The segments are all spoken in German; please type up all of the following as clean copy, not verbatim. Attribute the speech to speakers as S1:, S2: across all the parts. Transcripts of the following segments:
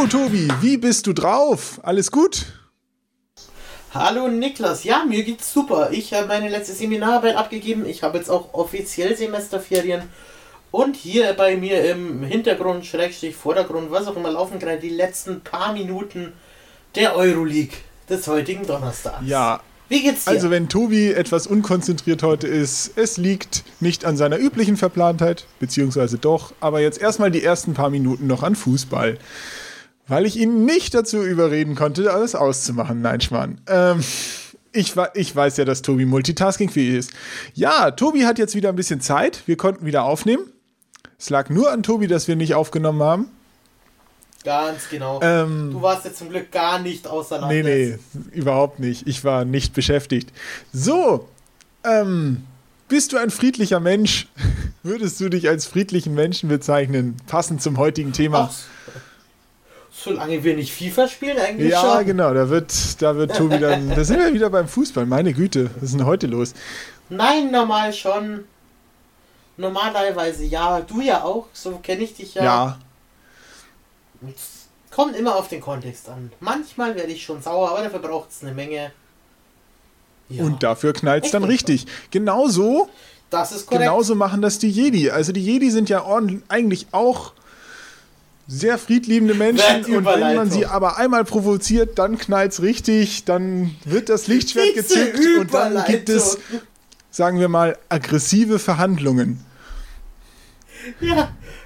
S1: Hallo Tobi, wie bist du drauf? Alles gut?
S2: Hallo Niklas, ja, mir geht's super. Ich habe meine letzte Seminararbeit abgegeben. Ich habe jetzt auch offiziell Semesterferien. Und hier bei mir im Hintergrund, Schrägstrich, Vordergrund, was auch immer, laufen gerade die letzten paar Minuten der Euroleague des heutigen Donnerstags.
S1: Ja.
S2: Wie geht's dir?
S1: Also wenn Tobi etwas unkonzentriert heute ist, es liegt nicht an seiner üblichen Verplantheit, beziehungsweise doch, aber jetzt erstmal die ersten paar Minuten noch an Fußball. Weil ich ihn nicht dazu überreden konnte, alles auszumachen. Nein, Schmarrn. Ich weiß ja, dass Tobi multitaskingfähig ist. Ja, Tobi hat jetzt wieder ein bisschen Zeit. Wir konnten wieder aufnehmen. Es lag nur an Tobi, dass wir nicht aufgenommen haben.
S2: Ganz genau. Du warst jetzt zum Glück gar nicht außer Landes.
S1: Nee, überhaupt nicht. Ich war nicht beschäftigt. So, bist du ein friedlicher Mensch? Würdest du dich als friedlichen Menschen bezeichnen? Passend zum heutigen Thema.
S2: Ach, solange wir nicht FIFA spielen, eigentlich
S1: ja,
S2: schon.
S1: Ja, genau, da wird Tobi dann, da sind wir wieder beim Fußball, meine Güte, was ist denn heute los?
S2: Nein, normal schon. Normalerweise ja, du ja auch, so kenne ich dich ja.
S1: Ja.
S2: Es kommt immer auf den Kontext an. Manchmal werde ich schon sauer, aber dafür braucht es eine Menge.
S1: Ja. Und dafür knallt es dann richtig. Genauso,
S2: das ist korrekt.
S1: Genauso machen das die Jedi. Also die Jedi sind ja eigentlich auch sehr friedliebende Menschen, und wenn man sie aber einmal provoziert, dann knallt's richtig, dann wird das Lichtschwert gezückt und dann gibt es, sagen wir mal, aggressive Verhandlungen.
S2: Ja,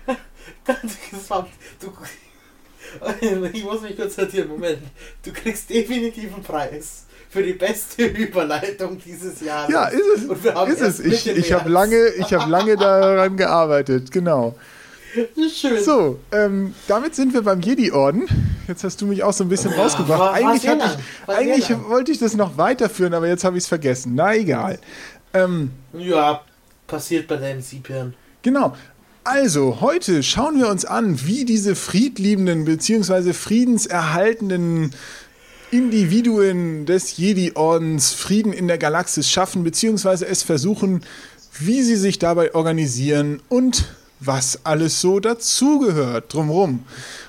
S2: ich muss mich kurz sortieren, Moment. Du kriegst definitiv einen Preis für die beste Überleitung dieses Jahres.
S1: Ja, ist es. Ich habe lange daran gearbeitet, genau.
S2: Schön.
S1: So, damit sind wir beim Jedi-Orden. Jetzt hast du mich auch so ein bisschen rausgebracht. Eigentlich wollte ich das noch weiterführen, aber jetzt habe ich es vergessen. Na, egal.
S2: Ja, passiert bei deinem Siebhirn.
S1: Genau. Also, heute schauen wir uns an, wie diese friedliebenden bzw. friedenserhaltenden Individuen des Jedi-Ordens Frieden in der Galaxis schaffen, beziehungsweise es versuchen, wie sie sich dabei organisieren und was alles so dazugehört drumherum.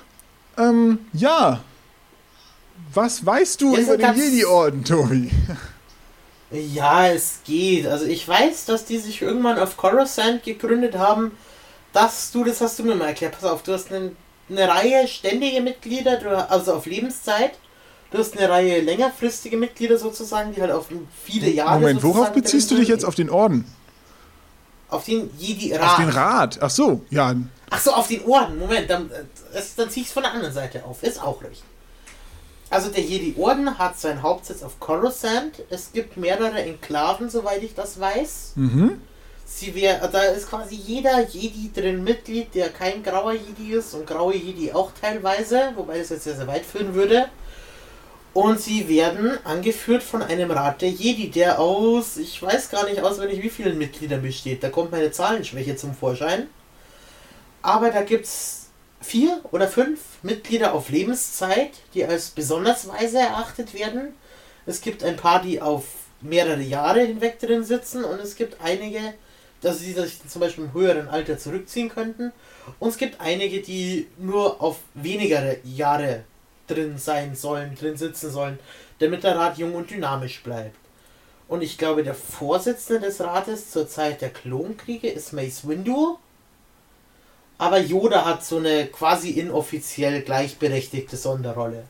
S1: Ja. Was weißt du über den Jedi-Orden, Tobi?
S2: Ja, es geht. Also ich weiß, dass die sich irgendwann auf Coruscant gegründet haben. Das hast du mir mal erklärt. Pass auf, du hast eine Reihe ständige Mitglieder, also auf Lebenszeit. Du hast eine Reihe längerfristige Mitglieder sozusagen, die halt auf viele Jahre.
S1: Moment, worauf beziehst du dich jetzt? Auf den Orden?
S2: Auf den Jedi-Rat.
S1: Auf den Rat, ach so, ja.
S2: Ach so, auf den Orden, Moment, dann zieh ich es von der anderen Seite auf, ist auch richtig. Also der Jedi-Orden hat seinen Hauptsitz auf Coruscant, es gibt mehrere Enklaven, soweit ich das weiß.
S1: Mhm.
S2: Da ist quasi jeder Jedi drin Mitglied, der kein grauer Jedi ist und graue Jedi auch teilweise, wobei das jetzt sehr, sehr weit führen würde. Und sie werden angeführt von einem Rat der Jedi, der aus, ich weiß gar nicht auswendig, wie vielen Mitgliedern besteht. Da kommt meine Zahlenschwäche zum Vorschein. Aber da gibt es 4 oder 5 Mitglieder auf Lebenszeit, die als besonders weise erachtet werden. Es gibt ein paar, die auf mehrere Jahre hinweg drin sitzen. Und es gibt einige, dass sie sich zum Beispiel im höheren Alter zurückziehen könnten. Und es gibt einige, die nur auf weniger Jahre drin sitzen sollen, damit der Rat jung und dynamisch bleibt. Und ich glaube, der Vorsitzende des Rates zur Zeit der Klonkriege ist Mace Windu. Aber Yoda hat so eine quasi inoffiziell gleichberechtigte Sonderrolle.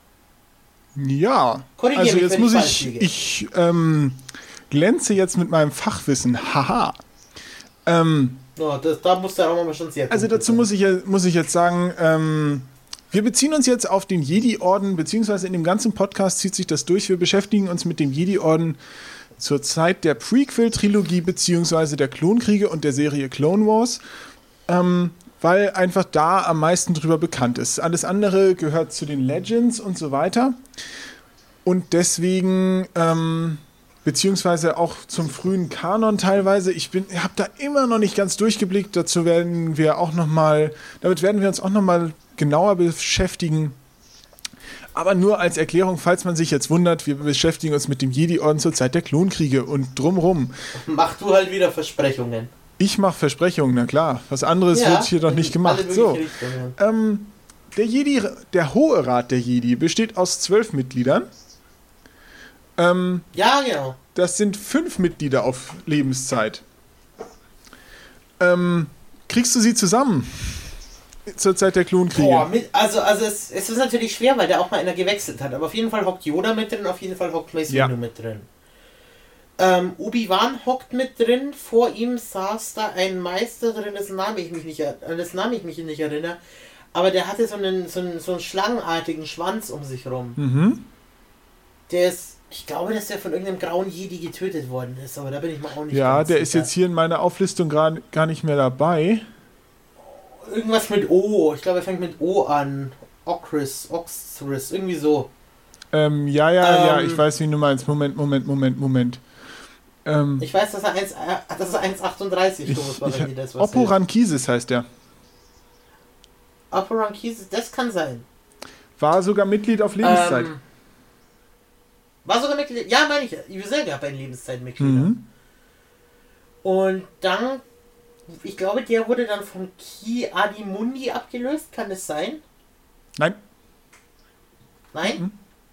S1: Ja, also jetzt muss ich glänze jetzt mit meinem Fachwissen. Haha.
S2: Da muss der Raum aber schon sehr.
S1: Also dazu muss ich jetzt sagen, wir beziehen uns jetzt auf den Jedi-Orden, beziehungsweise in dem ganzen Podcast zieht sich das durch. Wir beschäftigen uns mit dem Jedi-Orden zur Zeit der Prequel-Trilogie, beziehungsweise der Klonkriege und der Serie Clone Wars, weil einfach da am meisten drüber bekannt ist. Alles andere gehört zu den Legends und so weiter. Und deswegen, beziehungsweise auch zum frühen Kanon teilweise. Ich habe da immer noch nicht ganz durchgeblickt. Damit werden wir uns auch nochmal genauer beschäftigen. Aber nur als Erklärung, falls man sich jetzt wundert, wir beschäftigen uns mit dem Jedi-Orden zur Zeit der Klonkriege und drumrum.
S2: Mach du halt wieder Versprechungen.
S1: Ich mache Versprechungen, na klar. Was anderes wird hier doch nicht gemacht. So, der Hohe Rat der Jedi besteht aus 12 Mitgliedern.
S2: Ja, genau.
S1: Das sind 5 Mitglieder auf Lebenszeit. Kriegst du sie zusammen? Zur Zeit der Klonkriege.
S2: Boah, also es ist natürlich schwer, weil der auch mal einer gewechselt hat. Aber auf jeden Fall hockt Yoda mit drin, auf jeden Fall hockt Mace Windu mit drin. Obi-Wan hockt mit drin, vor ihm saß da ein Meister drin, dessen Name ich mich nicht erinnere. Aber der hatte so einen schlangenartigen Schwanz um sich rum.
S1: Mhm.
S2: Ich glaube, dass der von irgendeinem grauen Jedi getötet worden ist, aber da bin ich mal auch nicht
S1: Ja,
S2: ganz
S1: der
S2: sicher.
S1: ist jetzt hier in meiner Auflistung gar nicht mehr dabei.
S2: Irgendwas mit O. Ich glaube, er fängt mit O an. Oxris, irgendwie so.
S1: Ja, ich weiß, wie du meinst. Moment.
S2: Ich weiß, dass er 1,38 groß war, wenn ihr das was
S1: Oppo Rankisis heißt der.
S2: Oppo Rankisis, das kann sein.
S1: War sogar Mitglied auf Lebenszeit.
S2: War sogar Mitglied, ja, meine ich. Ysel gab ein Lebenszeitmitglieder.
S1: Mhm.
S2: Und dann, ich glaube, der wurde dann von Ki-Adi-Mundi abgelöst, kann es sein?
S1: Nein?
S2: Mhm.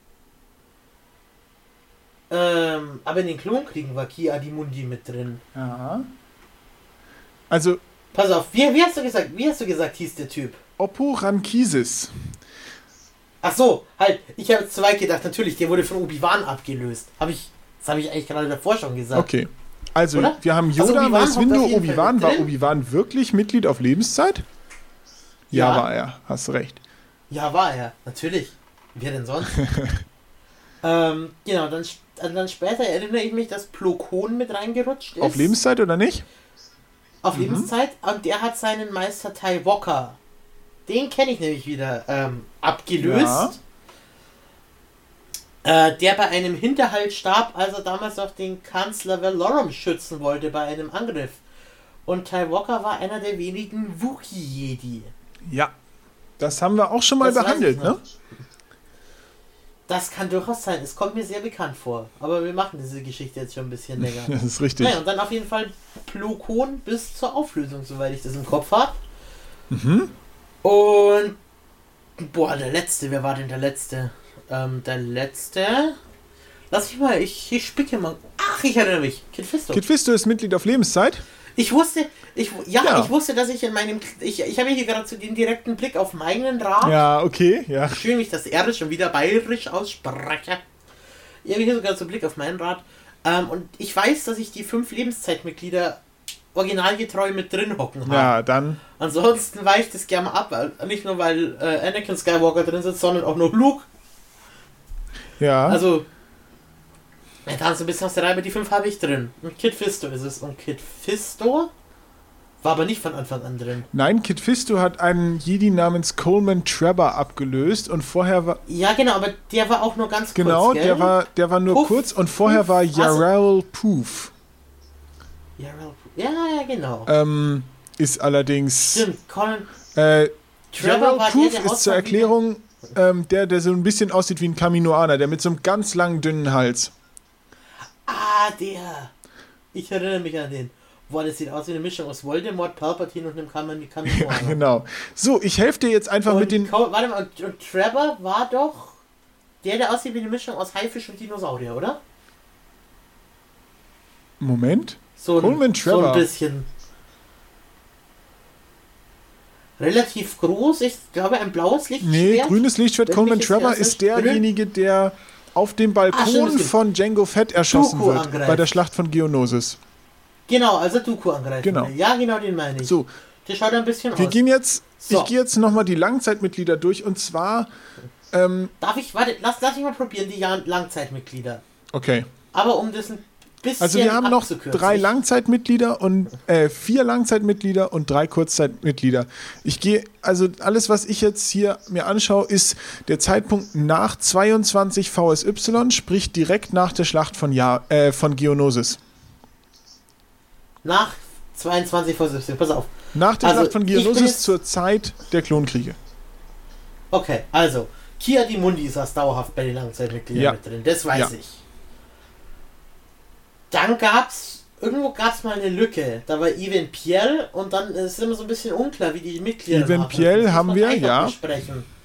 S2: Aber in den Klonkriegen war Ki-Adi-Mundi mit drin.
S1: Ja. Also.
S2: Pass auf, wie hast du gesagt, hieß der Typ?
S1: Oppo Rankisis.
S2: Ach so, halt, ich habe 2 gedacht, natürlich, der wurde von Obi-Wan abgelöst. Das habe ich eigentlich gerade davor schon gesagt.
S1: Okay. Also,
S2: oder?
S1: Wir haben Yoda,
S2: also
S1: Mace Windu, Obi-Wan. War
S2: drin?
S1: Obi-Wan wirklich Mitglied auf Lebenszeit? Ja, war er. Hast du recht.
S2: Ja, war er. Natürlich. Wer denn sonst? Genau, dann später erinnere ich mich, dass Plo Koon mit reingerutscht ist.
S1: Auf Lebenszeit oder nicht?
S2: Auf Lebenszeit. Und der hat seinen Meister Tai Wokka. Den kenne ich nämlich wieder abgelöst. Ja. Der bei einem Hinterhalt starb, als er damals noch den Kanzler Valorum schützen wollte bei einem Angriff. Und Tai Wokka war einer der wenigen Wookiee-Jedi.
S1: Ja. Das haben wir auch schon mal behandelt, ne?
S2: Das kann durchaus sein. Es kommt mir sehr bekannt vor. Aber wir machen diese Geschichte jetzt schon ein bisschen länger.
S1: Das ist richtig.
S2: Naja, und dann auf jeden Fall Plo Koon bis zur Auflösung, soweit ich das im Kopf habe.
S1: Mhm.
S2: Und boah, der Letzte. Wer war denn der Letzte? Der Letzte... Lass mich mal, ich spicke mal. Ach, ich erinnere mich. Kit Fisto.
S1: Kit Fisto ist Mitglied auf Lebenszeit?
S2: Ich wusste, dass ich in meinem... Ich habe hier gerade so den direkten Blick auf meinen Rat.
S1: Ja, okay, ja.
S2: Schön, wie ich das R schon wieder bayerisch ausspreche. Ich habe hier sogar so einen Blick auf meinen Rat. Und ich weiß, dass ich die 5 Lebenszeitmitglieder originalgetreu mit drin hocken habe.
S1: Ja, dann...
S2: Ansonsten weicht es gerne ab. Nicht nur, weil Anakin Skywalker drin sitzt, sondern auch noch Luke.
S1: Ja.
S2: Also... Ja, da so ein bisschen aus der Reihe, die 5 habe ich drin. Und Kit Fisto ist es. Und Kit Fisto war aber nicht von Anfang an drin.
S1: Nein, Kit Fisto hat einen Jedi namens Coleman Trevor abgelöst und vorher war...
S2: Ja, genau, aber der war auch nur ganz kurz,
S1: Genau,
S2: gell?
S1: der war nur kurz und vorher war Yarrell Poof.
S2: Ja, genau.
S1: Ist allerdings...
S2: Stimmt, Colin...
S1: Yarrell Poof ist zur Erklärung der so ein bisschen aussieht wie ein Kaminoaner, der mit so einem ganz langen, dünnen Hals.
S2: Ah, der. Ich erinnere mich an den. Boah, das sieht aus wie eine Mischung aus Voldemort, Palpatine und einem Kaminoaner.
S1: Genau. So, ich helfe dir jetzt einfach mit den...
S2: Warte mal, und Trevor war doch der aussieht wie eine Mischung aus Haifisch und Dinosaurier, oder?
S1: Moment.
S2: Coleman Trevor. So ein bisschen. Relativ groß, ich glaube ein blaues Lichtschwert.
S1: Nee, grünes Lichtschwert. Coleman Trevor ist derjenige, der auf dem Balkon von Jango Fett erschossen
S2: Dooku
S1: wird.
S2: angreift.
S1: Bei der Schlacht von Geonosis.
S2: Genau, also Dooku angreifen.
S1: Genau.
S2: Ja, genau, den meine ich.
S1: So.
S2: Der schaut ein bisschen aus.
S1: Ich gehe jetzt nochmal die Langzeitmitglieder durch und zwar...
S2: Darf ich, warte, lass ich mal probieren, die Langzeitmitglieder.
S1: Okay.
S2: Aber um das ein bisschen
S1: Also wir haben noch
S2: abzukürzen.
S1: 3 Langzeitmitglieder und 4 Langzeitmitglieder und 3 Kurzzeitmitglieder. Ich gehe, also alles, was ich jetzt hier mir anschaue, ist der Zeitpunkt nach 22 VSY, sprich direkt nach der Schlacht von Geonosis.
S2: Nach 22 VSY, pass auf.
S1: Nach der Schlacht von Geonosis zur Zeit der Klonkriege.
S2: Okay, also Ki-Adi-Mundi saß dauerhaft bei den Langzeitmitgliedern mit drin, das weiß ich. Dann irgendwo gab es mal eine Lücke. Da war Even Piell und dann ist es immer so ein bisschen unklar, wie die Mitglieder
S1: Even Piell haben wir, ja.
S2: Besprechen.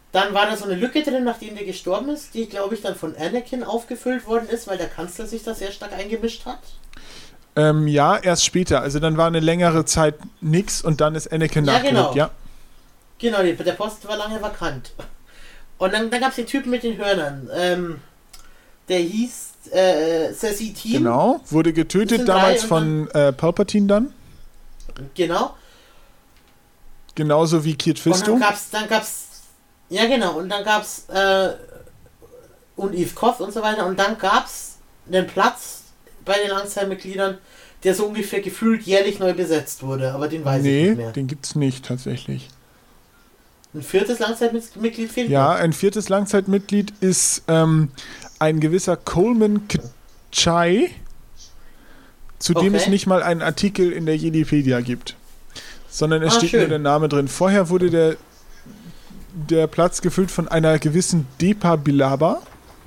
S2: Dann war da so eine Lücke drin, nachdem der gestorben ist, die, glaube ich, dann von Anakin aufgefüllt worden ist, weil der Kanzler sich da sehr stark eingemischt hat.
S1: Ja, erst später. Also dann war eine längere Zeit nix und dann ist Anakin nachgerückt,
S2: genau.
S1: ja.
S2: Genau, der Posten war lange vakant. Und dann gab es den Typen mit den Hörnern. Der hieß Sassy Team.
S1: Genau, wurde getötet damals von Palpatine dann.
S2: Genau.
S1: Genauso wie Kit Fisto.
S2: Und dann gab's ja genau, und dann gab's und Eve Koth und so weiter, und dann gab's einen Platz bei den Langzeitmitgliedern, der so ungefähr gefühlt jährlich neu besetzt wurde, aber den weiß ich nicht mehr.
S1: Nee, den gibt's nicht tatsächlich.
S2: Ein viertes Langzeitmitglied fehlt
S1: Ja,
S2: noch.
S1: ein viertes Langzeitmitglied ist ein gewisser Coleman Chai, zu dem es nicht mal einen Artikel in der Jedipedia gibt, sondern es steht nur der Name drin. Vorher wurde der Platz gefüllt von einer gewissen Depa Billaba.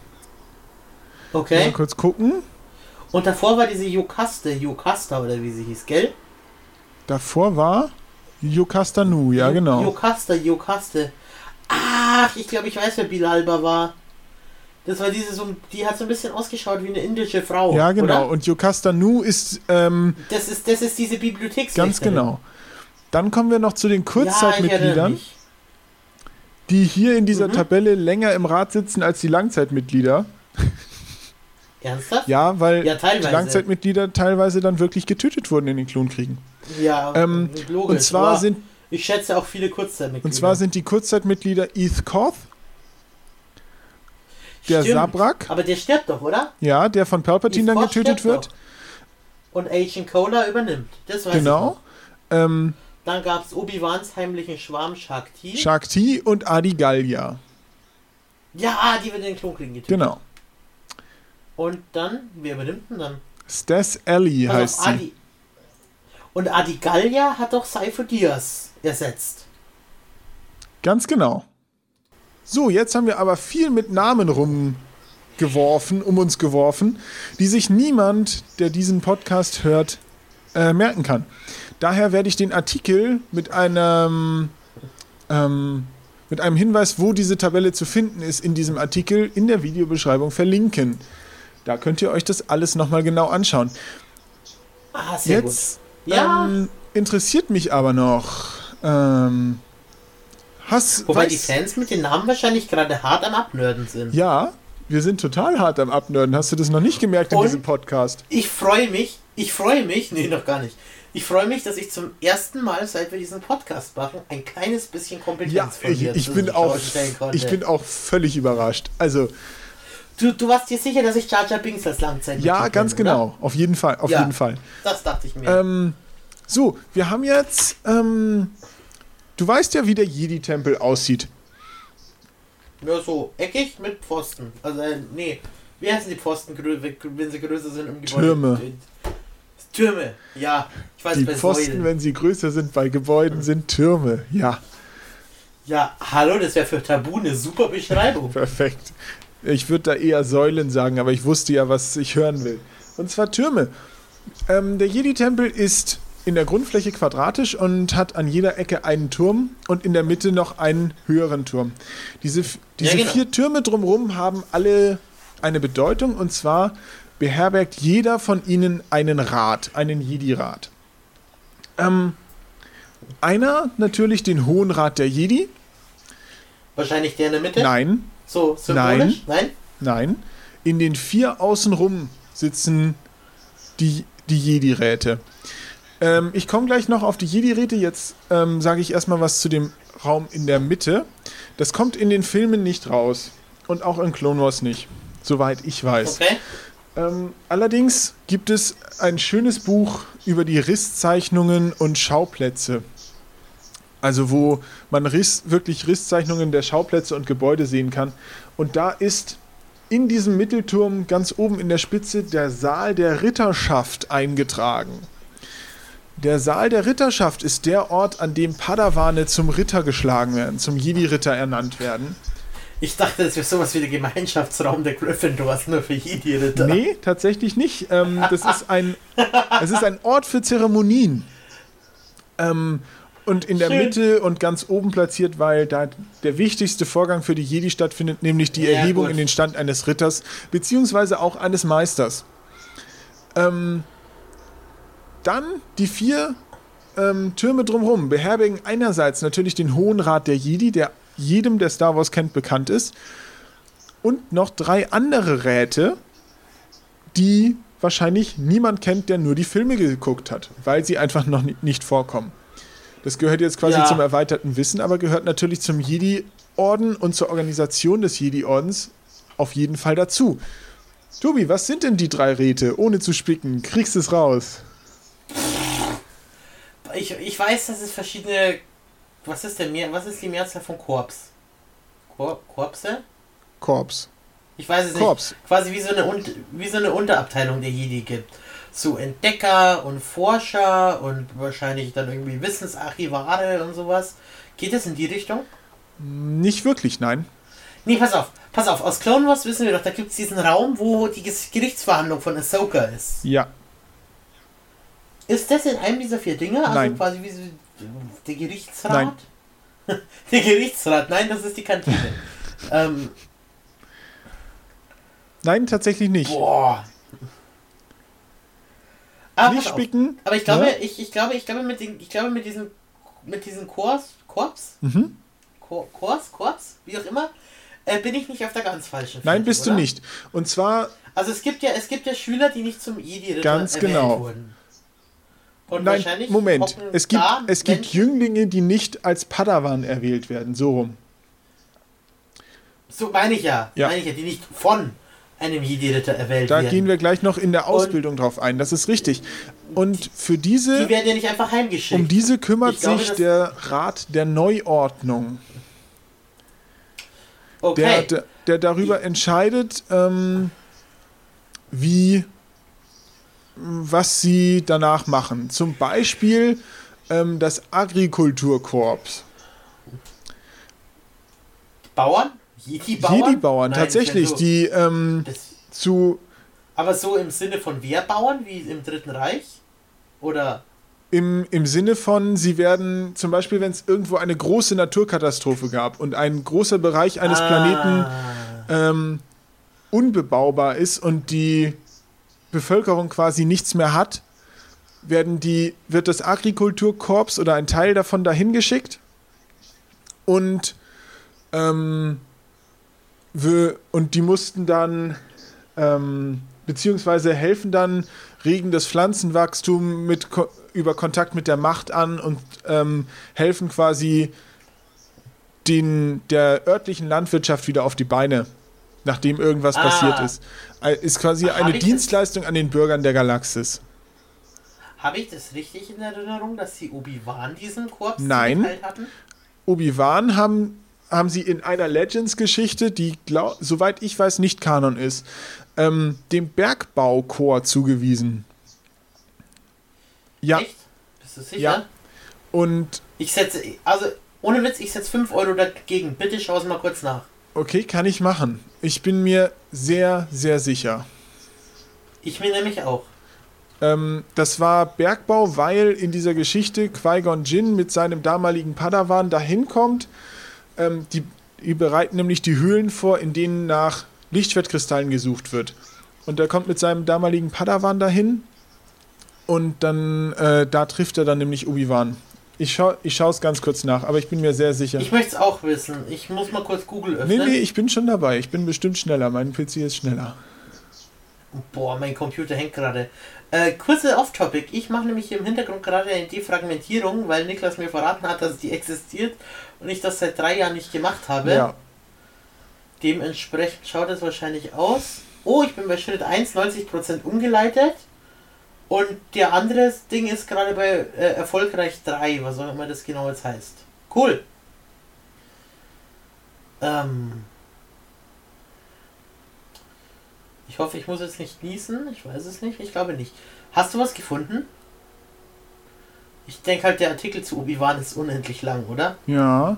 S2: Okay.
S1: Mal kurz gucken.
S2: Und davor war diese Jocasta oder wie sie hieß, gell?
S1: Davor war Jocasta Nu, ja genau.
S2: Jocasta. Ach, ich glaube, ich weiß, wer Bilalba war. Das war die hat so ein bisschen ausgeschaut wie eine indische Frau.
S1: Ja, genau.
S2: Oder?
S1: Und Jocasta Nu ist
S2: das ist diese Bibliothekswächterin.
S1: ganz genau. Dann kommen wir noch zu den Kurzzeitmitgliedern, die hier in dieser Tabelle länger im Rat sitzen als die Langzeitmitglieder.
S2: Ernsthaft?
S1: Ja, weil
S2: teilweise.
S1: die Langzeitmitglieder teilweise dann wirklich getötet wurden in den Klonkriegen.
S2: Ja, logisch.
S1: Und zwar
S2: ich schätze auch viele Kurzzeitmitglieder.
S1: Und zwar sind die Kurzzeitmitglieder Eth Koth, der Sabrak.
S2: Aber der stirbt doch, oder?
S1: Ja, der von Palpatine dann getötet wird.
S2: Doch. Und Agent Cola übernimmt. Das weiß ich noch. Dann gab es Obi-Wans heimlichen Schwarm Shakti.
S1: Shakti und Adi Gallia.
S2: Ja, die wird in den Klonkriegen getötet.
S1: Genau.
S2: Und dann, wer übernimmt denn dann?
S1: Stas Ellie heißt sie.
S2: Und Adi Gallia hat doch Sifo Dyas ersetzt.
S1: Ganz genau. So, jetzt haben wir aber viel mit Namen um uns geworfen, die sich niemand, der diesen Podcast hört, merken kann. Daher werde ich den Artikel mit einem Hinweis, wo diese Tabelle zu finden ist, in diesem Artikel in der Videobeschreibung verlinken. Da könnt ihr euch das alles nochmal genau anschauen.
S2: Ah, sehr
S1: jetzt
S2: gut. Ja.
S1: Interessiert mich aber noch,
S2: wobei die Fans mit den Namen wahrscheinlich gerade hart am Abnörden sind.
S1: Ja, wir sind total hart am Abnörden. Hast du das noch nicht gemerkt in diesem Podcast?
S2: Ich freue mich, nee, noch gar nicht. Ich freue mich, dass ich zum ersten Mal, seit wir diesen Podcast machen, ein kleines bisschen Kompetenz von dir
S1: ich bin auch völlig überrascht. Also,
S2: du warst dir sicher, dass ich Jar Jar Binks als Langzeit
S1: ja, ganz
S2: bin,
S1: genau.
S2: Oder?
S1: Auf jeden Fall. Jeden Fall.
S2: Das dachte ich mir.
S1: So, wir haben jetzt du weißt ja, wie der Jedi-Tempel aussieht.
S2: Ja, so eckig mit Pfosten. Also, nee. Wie heißen die Pfosten, wenn sie größer sind im Gebäude? Türme, ja. Ich weiß,
S1: die Pfosten, Säulen. Wenn sie größer sind bei Gebäuden, sind Türme, ja.
S2: Ja, hallo, das wäre für Tabu eine super Beschreibung.
S1: Perfekt. Ich würde da eher Säulen sagen, aber ich wusste ja, was ich hören will. Und zwar Türme. Der Jedi-Tempel ist in der Grundfläche quadratisch und hat an jeder Ecke einen Turm und in der Mitte noch einen höheren Turm. Diese 4 Türme drumherum haben alle eine Bedeutung, und zwar beherbergt jeder von ihnen einen Rat, einen Jedi-Rat. Einer natürlich den Hohen Rat der Jedi.
S2: Wahrscheinlich der in der Mitte?
S1: Nein.
S2: So symbolisch?
S1: Nein. In den 4 außenrum sitzen die Jedi-Räte. Ich komme gleich noch auf die Jedi-Räte. Jetzt sage ich erstmal was zu dem Raum in der Mitte. Das kommt in den Filmen nicht raus. Und auch in Clone Wars nicht. Soweit ich weiß.
S2: Okay.
S1: Allerdings gibt es ein schönes Buch über die Risszeichnungen und Schauplätze. Also wo man wirklich Risszeichnungen der Schauplätze und Gebäude sehen kann. Und da ist in diesem Mittelturm ganz oben in der Spitze der Saal der Ritterschaft eingetragen. Der Saal der Ritterschaft ist der Ort, an dem Padawane zum Ritter geschlagen werden, zum Jedi-Ritter ernannt werden.
S2: Ich dachte, das wäre sowas wie der Gemeinschaftsraum der Gryffindors, nur für Jedi-Ritter.
S1: Nee, tatsächlich nicht. Es ist ein Ort für Zeremonien. Und in der
S2: Schön.
S1: Mitte und ganz oben platziert, weil da der wichtigste Vorgang für die Jedi stattfindet, nämlich die Erhebung in den Stand eines Ritters, beziehungsweise auch eines Meisters. Dann die 4 Türme drumherum beherbergen einerseits natürlich den Hohen Rat der Jedi, der jedem, der Star Wars kennt, bekannt ist, und noch 3 andere Räte, die wahrscheinlich niemand kennt, der nur die Filme geguckt hat, weil sie einfach noch nicht vorkommen. Das gehört jetzt quasi zum erweiterten Wissen, aber gehört natürlich zum Jedi-Orden und zur Organisation des Jedi-Ordens auf jeden Fall dazu. Tobi, was sind denn die 3 Räte? Ohne zu spicken, kriegst es raus.
S2: Ich weiß, dass es verschiedene... Was ist die Mehrzahl von Korps? Korpse?
S1: Korps.
S2: Ich weiß es
S1: Korps.
S2: nicht. Quasi wie so eine Unterabteilung der Jedi gibt. So Entdecker und Forscher und wahrscheinlich dann irgendwie Wissensarchivare und sowas. Geht das in die Richtung?
S1: Nicht wirklich, nein.
S2: Nee, pass auf. Aus Clone Wars wissen wir doch, da gibt es diesen Raum, wo die Gerichtsverhandlung von Ahsoka ist.
S1: Ja.
S2: Ist das in einem dieser 4 Dinge? Also
S1: nein.
S2: quasi wie so der Gerichtsrat?
S1: Nein.
S2: Der Gerichtsrat, nein, das ist die Kantine.
S1: Nein, tatsächlich nicht.
S2: Boah. Aber
S1: nicht spicken.
S2: Aber ich glaube, ich glaube mit diesen Korps, wie auch immer, bin ich nicht auf der ganz falschen Fährte.
S1: Nein, bist du nicht. Und zwar...
S2: Also es gibt ja Schüler, die nicht zum Jedi-Ritter
S1: ganz genau
S2: wurden. Und
S1: nein,
S2: wahrscheinlich
S1: Moment. Es gibt Jünglinge, die nicht als Padawan erwählt werden. So rum.
S2: So meine ich ja. Die nicht von einem Jedi-Ritter erwählt werden.
S1: Da gehen wir gleich noch in der Ausbildung drauf ein. Das ist richtig. Und für diese...
S2: Die werden ja nicht einfach heimgeschickt.
S1: Um diese kümmert sich der Rat der Neuordnung.
S2: Okay.
S1: Der darüber entscheidet, was sie danach machen. Zum Beispiel das Agrikulturkorps.
S2: Bauern? Jedi-Bauern?
S1: Jedi-Bauern, tatsächlich.
S2: So,
S1: die
S2: aber so im Sinne von Wehrbauern, wie im Dritten Reich? Oder...
S1: Im Sinne von, sie werden zum Beispiel, wenn es irgendwo eine große Naturkatastrophe gab und ein großer Bereich eines Planeten unbebaubar ist und die Bevölkerung quasi nichts mehr hat, wird das Agrikulturkorps oder ein Teil davon dahin geschickt und die mussten dann beziehungsweise helfen dann, regen das Pflanzenwachstum über Kontakt mit der Macht an und helfen quasi der örtlichen Landwirtschaft wieder auf die Beine, nachdem irgendwas passiert ist. Ist quasi eine Dienstleistung an den Bürgern der Galaxis.
S2: Habe ich das richtig in Erinnerung, dass sie Obi-Wan diesen Korps
S1: geteilt
S2: hatten?
S1: Obi-Wan haben sie in einer Legends-Geschichte, die, soweit ich weiß, nicht Kanon ist, dem Bergbaukorps zugewiesen. Ja.
S2: Echt? Bist du sicher?
S1: Ja. Und
S2: ich setze, also ohne Witz, ich setze 5 Euro dagegen. Bitte schau es mal kurz nach.
S1: Okay, kann ich machen. Ich bin mir sehr, sehr sicher.
S2: Ich mir nämlich auch.
S1: Das war Bergbau, weil in dieser Geschichte Qui-Gon Jinn mit seinem damaligen Padawan dahin kommt. Die bereiten nämlich die Höhlen vor, in denen nach Lichtschwertkristallen gesucht wird. Und er kommt mit seinem damaligen Padawan dahin und dann da trifft er dann nämlich Obi-Wan. Ich schaue es ganz kurz nach, aber ich bin mir sehr sicher.
S2: Ich möchte es auch wissen. Ich muss mal kurz Google öffnen.
S1: Nee, ich bin schon dabei. Ich bin bestimmt schneller. Mein PC ist schneller.
S2: Boah, mein Computer hängt gerade. Kurze Off-Topic. Ich mache nämlich hier im Hintergrund gerade eine Defragmentierung, weil Niklas mir verraten hat, dass die existiert und ich das seit 3 Jahren nicht gemacht habe.
S1: Ja.
S2: Dementsprechend schaut es wahrscheinlich aus. Oh, ich bin bei Schritt 1, 90% umgeleitet. Und der andere Ding ist gerade bei erfolgreich 3, was auch immer das genau jetzt heißt. Cool. Ich hoffe, ich muss jetzt nicht niesen. Ich weiß es nicht. Ich glaube nicht. Hast du was gefunden? Ich denke halt, der Artikel zu Obi-Wan ist unendlich lang, oder?
S1: Ja.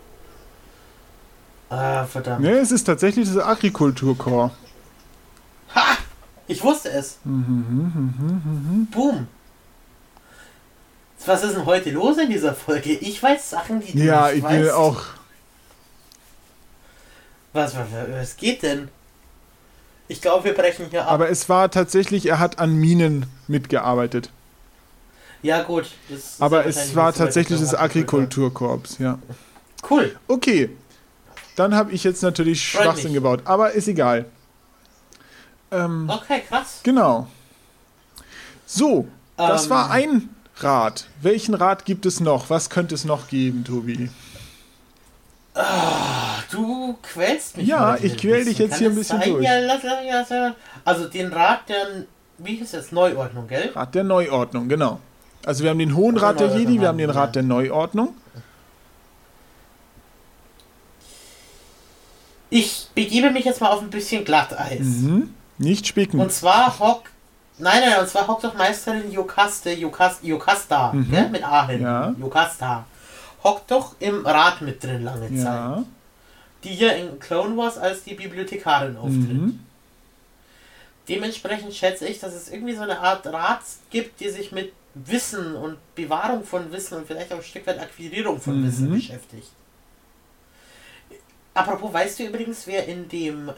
S2: Ah, verdammt.
S1: Nee, es ist tatsächlich das Agrikulturkorps.
S2: Ha! Ich wusste es. Boom. Was ist denn heute los in dieser Folge? Ich weiß Sachen, die du
S1: Ja,
S2: nicht
S1: ich
S2: weißt.
S1: will auch.
S2: Was geht denn? Ich glaube, wir brechen hier ab.
S1: Aber es war tatsächlich, er hat an Minen mitgearbeitet.
S2: Ja, gut. Das ist
S1: Aber
S2: ja
S1: es
S2: wahrscheinlich
S1: war
S2: nicht so weit
S1: tatsächlich das
S2: gekommen.
S1: Agrikulturkorps, ja.
S2: Cool.
S1: Okay, dann habe ich jetzt natürlich
S2: Freut
S1: Schwachsinn
S2: mich.
S1: gebaut, aber ist egal.
S2: Okay, krass.
S1: Genau. So, das war
S2: Ähm.
S1: ein Rat. Welchen Rat gibt es noch? Was könnte es noch geben, Tobi?
S2: Du quälst mich.
S1: Ja,
S2: heute
S1: ich quäl dich jetzt
S2: Kann
S1: hier ein
S2: es
S1: bisschen
S2: sein?
S1: durch.
S2: Ja, lass. Also den Rat der, wie hieß das? Neuordnung, gell?
S1: Rat der Neuordnung, genau. Also wir haben den Hohen Rat der
S2: Neuordnung
S1: Jedi, wir haben den
S2: haben wir.
S1: Rat der Neuordnung.
S2: Ich begebe mich jetzt mal auf ein bisschen Glatteis.
S1: Mhm. Nicht spicken.
S2: Und zwar hockt doch Meisterin Jocasta, gell? Mit A hin.
S1: Ja.
S2: Jocasta. Hockt doch im Rat mit drin lange Zeit.
S1: Ja.
S2: Die hier in Clone Wars als die Bibliothekarin auftritt.
S1: Mhm.
S2: Dementsprechend schätze ich, dass es irgendwie so eine Art Rat gibt, die sich mit Wissen und Bewahrung von Wissen und vielleicht auch ein Stück weit Akquirierung von Wissen beschäftigt. Apropos, weißt du übrigens, wer in dem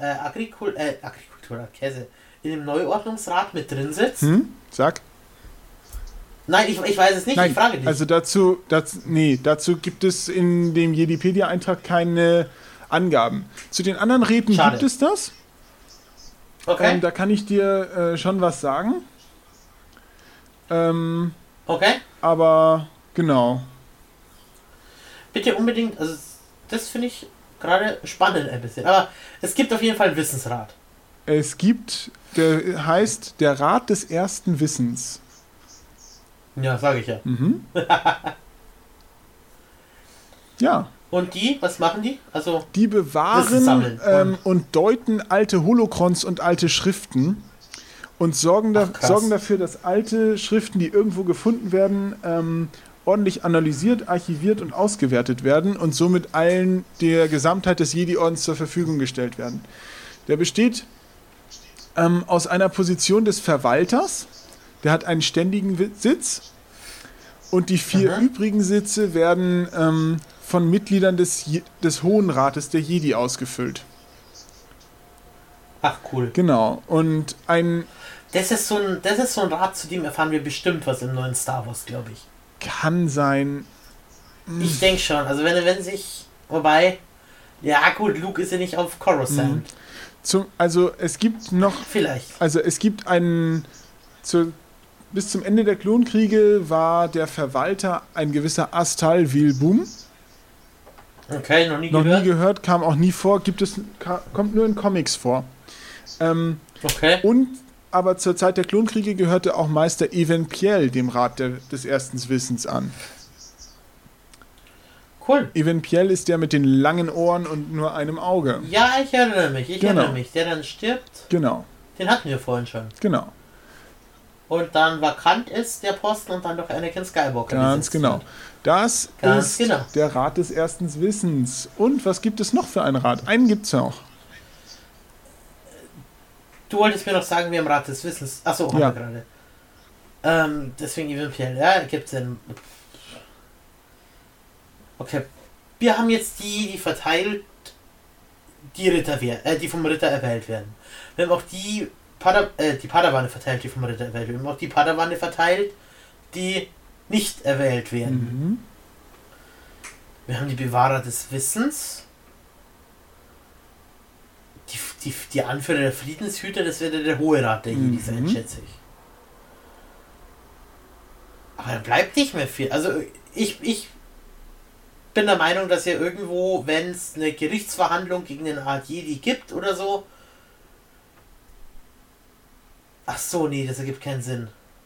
S2: in dem Neuordnungsrat mit drin sitzt?
S1: Sag.
S2: Nein, ich weiß es nicht,
S1: Nein,
S2: ich frage dich.
S1: also dazu gibt es in dem Jedipedia-Eintrag keine Angaben. Zu den anderen Räten
S2: Schade.
S1: gibt es das.
S2: Okay,
S1: Da kann ich dir schon was sagen.
S2: okay.
S1: Aber genau.
S2: Bitte unbedingt, also das finde ich gerade spannend ein bisschen. Aber es gibt auf jeden Fall einen Wissensrat.
S1: Es gibt, der heißt der Rat des ersten Wissens.
S2: Ja, sage ich ja.
S1: Ja.
S2: Und die, was machen die? Also,
S1: Die
S2: Wissen
S1: bewahren
S2: sammeln.
S1: und deuten alte Holokrons und alte Schriften und sorgen
S2: krass.
S1: dafür, dass alte Schriften, die irgendwo gefunden werden, ordentlich analysiert, archiviert und ausgewertet werden und somit allen der Gesamtheit des Jedi-Ordens zur Verfügung gestellt werden. Der besteht aus einer Position des Verwalters, der hat einen ständigen Sitz und die 4 übrigen Sitze werden von Mitgliedern des Hohen Rates der Jedi ausgefüllt.
S2: ach cool.
S1: Genau. Und
S2: Das ist so ein Rat, zu dem erfahren wir bestimmt was im neuen Star Wars, glaube ich.
S1: kann sein.
S2: Ich denke schon. Also wenn sich, wobei, ja gut, Luke ist ja nicht auf Coruscant.
S1: Also es gibt noch.
S2: Vielleicht.
S1: Also es gibt einen. Bis zum Ende der Klonkriege war der Verwalter ein gewisser Astal Wilbum.
S2: Okay, noch nie
S1: Noch
S2: gehört.
S1: nie gehört, kam auch nie vor, kommt nur in Comics vor.
S2: Okay.
S1: Und aber zur Zeit der Klonkriege gehörte auch Meister Even Piell dem Rat des ersten Wissens an.
S2: Cool.
S1: Even Piell ist der mit den langen Ohren und nur einem Auge.
S2: Ja, ich erinnere mich.
S1: Genau.
S2: Der dann stirbt,
S1: Genau,
S2: den hatten wir vorhin schon.
S1: genau,
S2: Und dann vakant ist der Posten und dann durch Anakin Skywalker
S1: ganz
S2: besetzt
S1: genau.
S2: wird.
S1: Das
S2: Ganz
S1: ist
S2: genau.
S1: der Rat des ersten Wissens. Und was gibt es noch für einen Rat? Einen gibt es noch.
S2: Du wolltest mir noch sagen, wir im Rat des Wissens. Achso, haben
S1: Ja.
S2: wir gerade. Deswegen Even Piell. Ja, gibt's denn. Okay. Wir haben jetzt die verteilt, die vom Ritter erwählt werden. Wir haben auch die Padawane verteilt, die vom Ritter erwählt werden. Wir haben auch die Padawane verteilt, die nicht erwählt werden. Wir haben die Bewahrer des Wissens. Die Anführer der Friedenshüter, das wäre der Hohe Rat der Jedi sein, schätze ich. Aber da bleibt nicht mehr viel. Also ich bin der Meinung, dass ja irgendwo, wenn es eine Gerichtsverhandlung gegen eine Art Jedi gibt oder so. Ach so, nee, das ergibt keinen Sinn.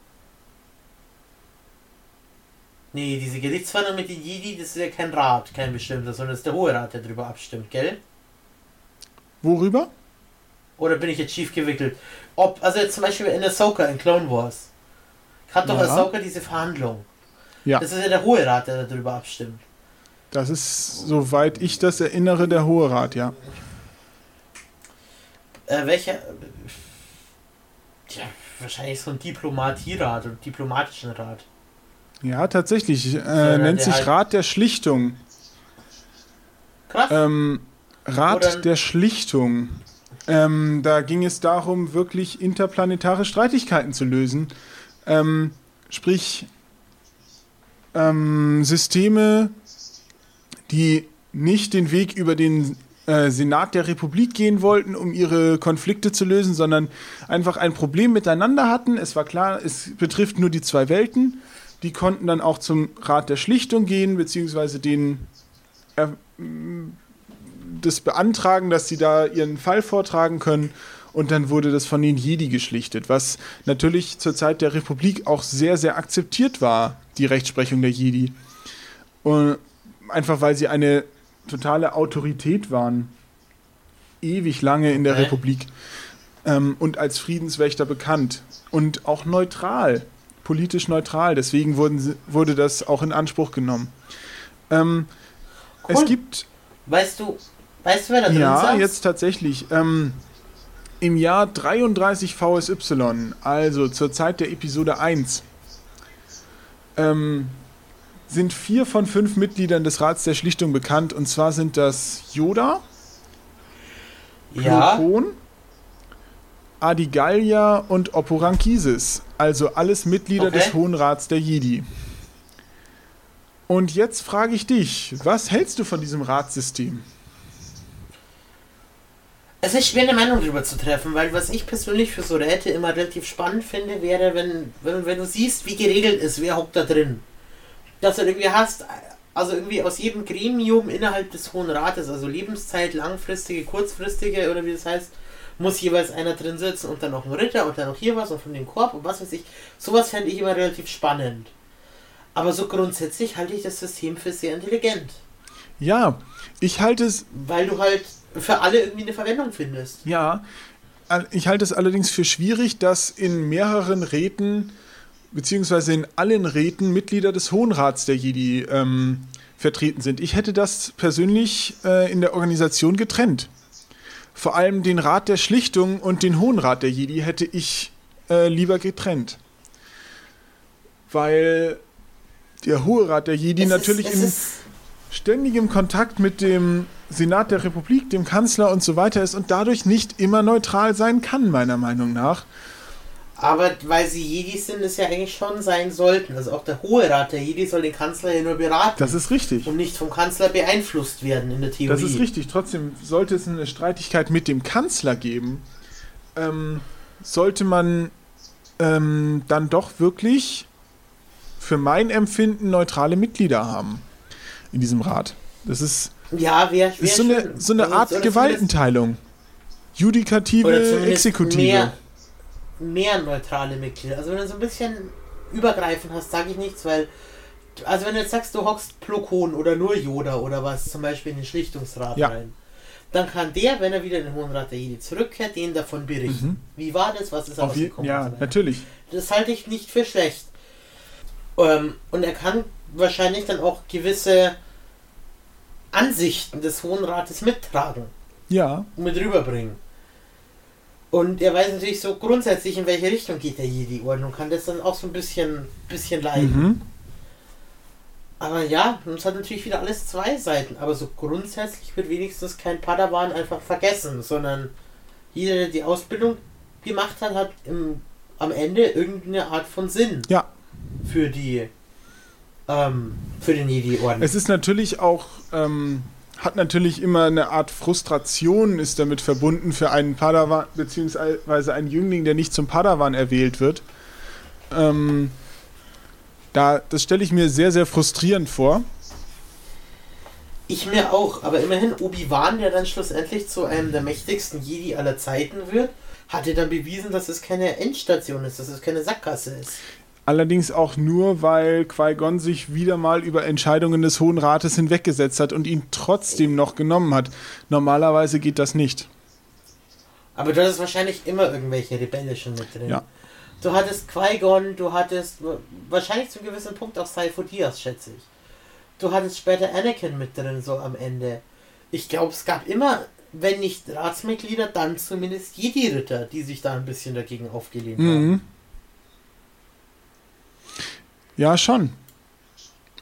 S2: Nee, diese Gerichtsverhandlung mit den Jedi, das ist ja kein Rat, kein bestimmter, sondern das ist der Hohe Rat, der darüber abstimmt, gell?
S1: Worüber?
S2: Oder bin ich jetzt schief gewickelt? Also jetzt zum Beispiel in Ahsoka, in Clone Wars. Hat doch
S1: Ja.
S2: Ahsoka diese Verhandlung.
S1: Ja,
S2: Das ist ja der Hohe Rat, der darüber abstimmt.
S1: das ist, soweit ich das erinnere, der Hohe Rat, ja.
S2: Welcher? Ja, wahrscheinlich so ein Diplomatierat oder diplomatischen Rat.
S1: Ja, tatsächlich. Nennt sich
S2: halt
S1: Rat der Schlichtung.
S2: krass.
S1: Rat
S2: Oder-
S1: der Schlichtung. Da ging es darum, wirklich interplanetare Streitigkeiten zu lösen. Sprich, Systeme, die nicht den Weg über den Senat der Republik gehen wollten, um ihre Konflikte zu lösen, sondern einfach ein Problem miteinander hatten. Es war klar, es betrifft nur die zwei Welten. Die konnten dann auch zum Rat der Schlichtung gehen, beziehungsweise das beantragen, dass sie da ihren Fall vortragen können. Und dann wurde das von den Jedi geschlichtet, was natürlich zur Zeit der Republik auch sehr, sehr akzeptiert war, die Rechtsprechung der Jedi. Und einfach weil sie eine totale Autorität waren, ewig lange in der Republik, und als Friedenswächter bekannt und auch neutral, politisch neutral. Deswegen wurde das auch in Anspruch genommen.
S2: Cool.
S1: Es gibt...
S2: Weißt du, wer da drin
S1: Ja,
S2: saß?
S1: jetzt tatsächlich. Im Jahr 33 VSY, also zur Zeit der Episode 1, sind 4 von 5 Mitgliedern des Rats der Schlichtung bekannt. Und zwar sind das Yoda,
S2: Ja,
S1: Plo-Koon, Adi Gallia und Oppo Rankisis. Also alles Mitglieder
S2: Okay.
S1: des Hohen Rats der Jedi. Und jetzt frage ich dich, was hältst du von diesem Ratssystem?
S2: es ist schwer, eine Meinung darüber zu treffen, weil was ich persönlich für so Räte immer relativ spannend finde, wäre, wenn du siehst, wie geregelt ist, wer hockt da drin. Dass du irgendwie hast, also irgendwie aus jedem Gremium innerhalb des Hohen Rates, also Lebenszeit, langfristige, kurzfristige oder wie das heißt, muss jeweils einer drin sitzen und dann noch ein Ritter und dann noch hier was und von dem Korb und was weiß ich. Sowas fände ich immer relativ spannend. Aber so grundsätzlich halte ich das System für sehr intelligent.
S1: Ja, ich halte es...
S2: Weil du halt für alle irgendwie eine Verwendung findest.
S1: Ja, ich halte es allerdings für schwierig, dass in mehreren Räten, beziehungsweise in allen Räten, Mitglieder des Hohen Rats der Jedi vertreten sind. Ich hätte das persönlich in der Organisation getrennt. Vor allem den Rat der Schlichtung und den Hohen Rat der Jedi hätte ich lieber getrennt. Weil der Hohe Rat der Jedi natürlich in ständigem Kontakt mit dem Senat der Republik, dem Kanzler und so weiter ist und dadurch nicht immer neutral sein kann, meiner Meinung nach.
S2: Aber weil sie Jedis sind, es ja eigentlich schon sein sollten. Also auch der Hohe Rat der Jedi soll den Kanzler ja nur beraten.
S1: Das ist richtig.
S2: Und nicht vom Kanzler beeinflusst werden in der Theorie.
S1: Das ist richtig. Trotzdem sollte es eine Streitigkeit mit dem Kanzler geben, sollte man dann doch wirklich für mein Empfinden neutrale Mitglieder haben in diesem Rat. Das ist
S2: Ja, wäre
S1: so eine Art
S2: oder
S1: Gewaltenteilung.
S2: Oder
S1: Judikative,
S2: zumindest
S1: Exekutive.
S2: mehr neutrale Mitglieder. Also wenn du so ein bisschen übergreifend hast, sage ich nichts, weil also wenn du jetzt sagst, du hockst Plo-Koon oder nur Yoda oder was, zum Beispiel in den Schlichtungsrat
S1: Ja.
S2: rein, dann kann der, wenn er wieder in den Hohen Rat der Jedi zurückkehrt, denen davon berichten. Wie war das, was ist
S1: Auf
S2: rausgekommen?
S1: ja,
S2: und so weiter.
S1: natürlich.
S2: Das halte ich nicht für schlecht. Und er kann wahrscheinlich dann auch gewisse Ansichten des Hohen Rates mittragen
S1: Ja,
S2: und mit rüberbringen. Und er weiß natürlich so grundsätzlich, in welche Richtung geht der Jedi-Orden und kann das dann auch so ein bisschen leiten.
S1: mhm.
S2: Aber ja, es hat natürlich wieder alles zwei Seiten. Aber so grundsätzlich wird wenigstens kein Padawan einfach vergessen, sondern jeder, der die Ausbildung gemacht hat, hat am Ende irgendeine Art von Sinn
S1: Ja.
S2: für den Jedi-Orden.
S1: Es ist natürlich auch, hat natürlich immer eine Art Frustration, ist damit verbunden für einen Padawan, beziehungsweise einen Jüngling, der nicht zum Padawan erwählt wird. Das stelle ich mir sehr, sehr frustrierend vor.
S2: Ich mir auch, aber immerhin Obi-Wan, der dann schlussendlich zu einem der mächtigsten Jedi aller Zeiten wird, hatte dann bewiesen, dass es keine Endstation ist, dass es keine Sackgasse ist.
S1: Allerdings auch nur, weil Qui-Gon sich wieder mal über Entscheidungen des Hohen Rates hinweggesetzt hat und ihn trotzdem noch genommen hat. Normalerweise geht das nicht.
S2: Aber du hattest wahrscheinlich immer irgendwelche rebellischen mit drin.
S1: Ja.
S2: Du hattest Qui-Gon, du hattest wahrscheinlich zum gewissen Punkt auch Sifo Dyas, schätze ich. Du hattest später Anakin mit drin, so am Ende. Ich glaube, es gab immer, wenn nicht Ratsmitglieder, dann zumindest Jedi-Ritter, die sich da ein bisschen dagegen aufgelehnt haben.
S1: Mhm. Ja, schon.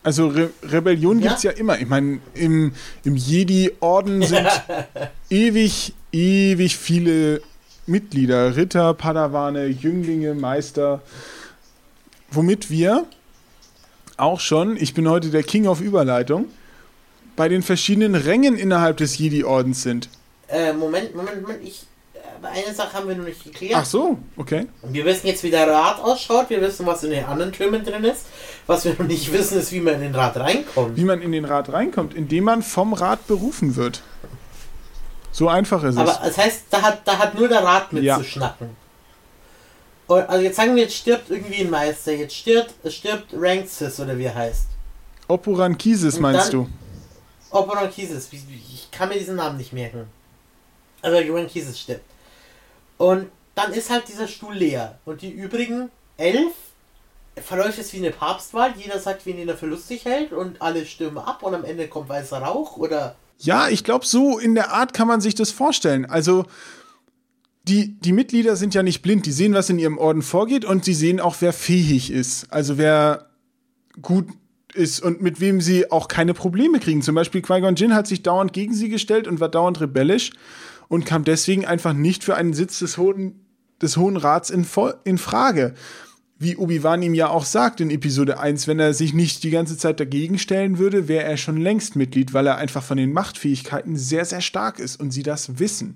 S1: Also Rebellion gibt es ja immer. Ich meine, im Jedi-Orden sind ewig viele Mitglieder. Ritter, Padawane, Jünglinge, Meister. Womit wir auch schon, ich bin heute der King of Überleitung, bei den verschiedenen Rängen innerhalb des Jedi-Ordens sind.
S2: Moment. Eine Sache haben wir noch nicht geklärt.
S1: Ach so, okay.
S2: Wir wissen jetzt, wie der Rat ausschaut. Wir wissen, was in den anderen Türmen drin ist. Was wir noch nicht wissen, ist, wie man in den Rat reinkommt.
S1: Wie man in den Rat reinkommt, indem man vom Rat berufen wird. So einfach ist es.
S2: Aber das heißt, da hat nur der Rat mitzuschnacken. Ja. Also jetzt sagen wir, jetzt stirbt irgendwie ein Meister. Jetzt stirbt Ranksis oder wie er heißt.
S1: Opuran Kisis meinst du?
S2: Opuran Kisis. Ich kann mir diesen Namen nicht merken. Also Opuran Kisis stirbt. Und dann ist halt dieser Stuhl leer. Und die übrigen 11 verläuft es wie eine Papstwahl. Jeder sagt, wen er für lustig hält. Und alle stürmen ab und am Ende kommt weißer Rauch, oder?
S1: Ja, ich glaube, so in der Art kann man sich das vorstellen. Also die Mitglieder sind ja nicht blind. Die sehen, was in ihrem Orden vorgeht. Und sie sehen auch, wer fähig ist. Also wer gut ist und mit wem sie auch keine Probleme kriegen. Zum Beispiel Qui-Gon Jinn hat sich dauernd gegen sie gestellt und war dauernd rebellisch. Und kam deswegen einfach nicht für einen Sitz des Hohen Rats in Frage. Wie Obi-Wan ihm ja auch sagt in Episode 1, wenn er sich nicht die ganze Zeit dagegen stellen würde, wäre er schon längst Mitglied, weil er einfach von den Machtfähigkeiten sehr, sehr stark ist und sie das wissen.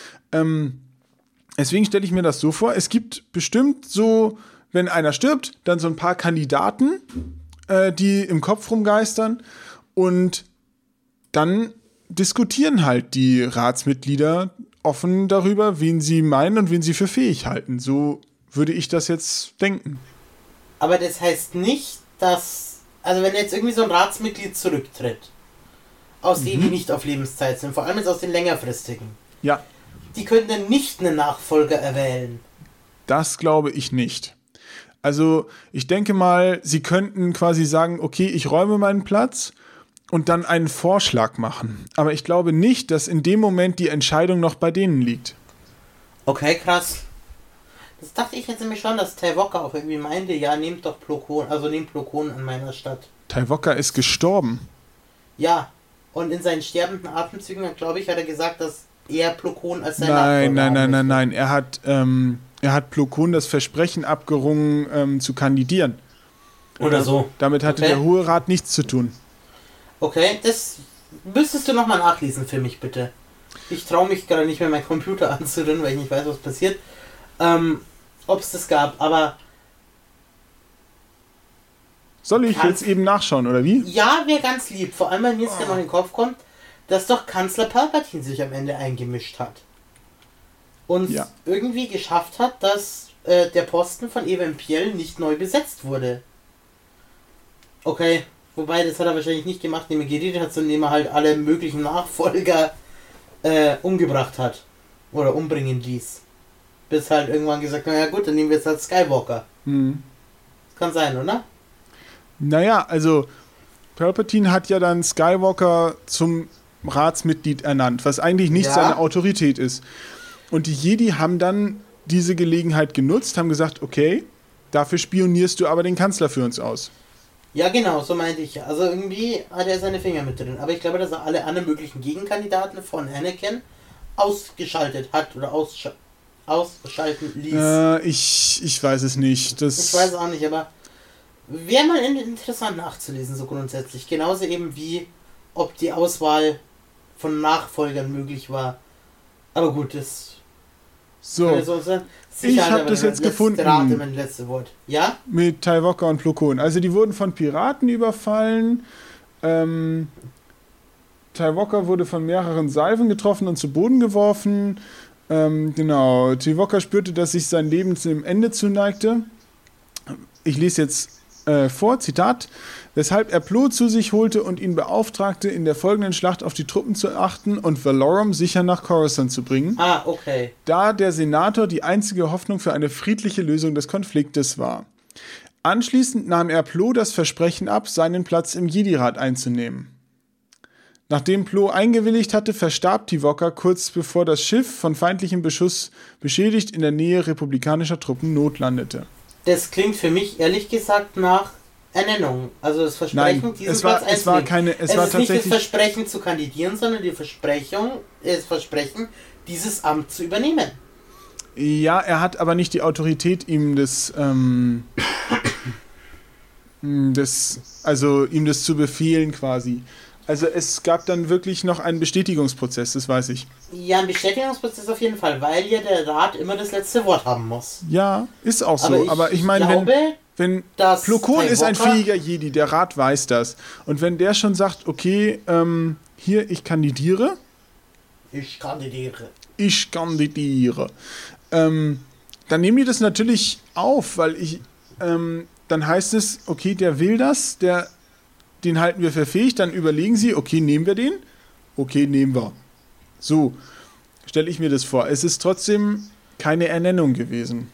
S1: Deswegen stelle ich mir das so vor, es gibt bestimmt so, wenn einer stirbt, dann so ein paar Kandidaten, die im Kopf rumgeistern und dann diskutieren halt die Ratsmitglieder offen darüber, wen sie meinen und wen sie für fähig halten. So würde ich das jetzt denken.
S2: Aber das heißt nicht, dass, also wenn jetzt irgendwie so ein Ratsmitglied zurücktritt, aus denen, die nicht auf Lebenszeit sind, vor allem jetzt aus den längerfristigen,
S1: ja,
S2: die können dann nicht einen Nachfolger erwählen.
S1: Das glaube ich nicht. Also ich denke mal, sie könnten quasi sagen, okay, ich räume meinen Platz und dann einen Vorschlag machen. Aber ich glaube nicht, dass in dem Moment die Entscheidung noch bei denen liegt.
S2: Okay, krass. Das dachte ich jetzt nämlich schon, dass Tywocka auch irgendwie meinte, ja, nehmt doch Plo Koon, also nehmt Plo Koon an meiner Stadt.
S1: Tywocka ist gestorben.
S2: Ja, und in seinen sterbenden Atemzügen, glaube ich, hat er gesagt, dass er Plo Koon als sein Nachfolger
S1: Nein. Er hat Plo Koon das Versprechen abgerungen, zu kandidieren.
S2: Oder so.
S1: Damit hatte der Hohe Rat nichts zu tun.
S2: Okay, das müsstest du nochmal nachlesen für mich, bitte. Ich traue mich gerade nicht mehr, meinen Computer anzurühren, weil ich nicht weiß, was passiert. Ob es das gab, aber...
S1: Soll ich jetzt eben nachschauen, oder wie?
S2: Ja, wäre ganz lieb. Vor allem, weil mir jetzt noch in den Kopf kommt, dass doch Kanzler Palpatine sich am Ende eingemischt hat. Und irgendwie geschafft hat, dass der Posten von Evan Piell nicht neu besetzt wurde. Okay, wobei, das hat er wahrscheinlich nicht gemacht, indem er geredet hat, sondern indem er halt alle möglichen Nachfolger umgebracht hat. Oder umbringen ließ. Bis halt irgendwann gesagt, naja gut, dann nehmen wir jetzt halt Skywalker. Das kann sein, oder?
S1: Naja, also Palpatine hat ja dann Skywalker zum Ratsmitglied ernannt, was eigentlich nicht seine Autorität ist. Und die Jedi haben dann diese Gelegenheit genutzt, haben gesagt, okay, dafür spionierst du aber den Kanzler für uns aus.
S2: Ja, genau, so meinte ich. Also irgendwie hat er seine Finger mit drin. Aber ich glaube, dass er alle anderen möglichen Gegenkandidaten von Anakin ausgeschaltet hat oder ausschalten ließ.
S1: Ich weiß es nicht.
S2: Ich weiß auch nicht, aber wäre mal interessant nachzulesen, so grundsätzlich. Genauso eben wie, ob die Auswahl von Nachfolgern möglich war. Aber gut, das...
S1: So, ich habe das jetzt gefunden.
S2: Rate mein letztes Wort. Ja?
S1: Mit Tywocka und Plo Koon. Also die wurden von Piraten überfallen. Tywocka wurde von mehreren Salven getroffen und zu Boden geworfen. Genau, Tywocka spürte, dass sich sein Leben zu dem Ende zuneigte. Ich lese jetzt vor, Zitat, weshalb er Plo zu sich holte und ihn beauftragte, in der folgenden Schlacht auf die Truppen zu achten und Valorum sicher nach Coruscant zu bringen.
S2: Ah, okay.
S1: Da der Senator die einzige Hoffnung für eine friedliche Lösung des Konfliktes war. Anschließend nahm er Plo das Versprechen ab, seinen Platz im Jedi-Rat einzunehmen. Nachdem Plo eingewilligt hatte, verstarb Tywocka kurz bevor das Schiff von feindlichem Beschuss beschädigt in der Nähe republikanischer Truppen notlandete.
S2: Das klingt für mich ehrlich gesagt nach Ernennung. Also das Versprechen,
S1: Nein,
S2: diesen Platz einzunehmen.
S1: es war tatsächlich
S2: nicht das Versprechen zu kandidieren, sondern das Versprechen, dieses Amt zu übernehmen.
S1: Ja, er hat aber nicht die Autorität, ihm das zu befehlen quasi. Also es gab dann wirklich noch einen Bestätigungsprozess, das weiß ich.
S2: Ja, ein Bestätigungsprozess auf jeden Fall, weil ja der Rat immer das letzte Wort haben muss.
S1: Ja, ist auch so. Aber ich meine, wenn Plo Koon ist ein fähiger Jedi, der Rat weiß das. Und wenn der schon sagt, okay, hier, ich kandidiere. Dann nehmen die das natürlich auf, weil dann heißt es, okay, der will das, den halten wir für fähig, dann überlegen sie, okay, nehmen wir den? Okay, nehmen wir. So, stelle ich mir das vor. Es ist trotzdem keine Ernennung gewesen.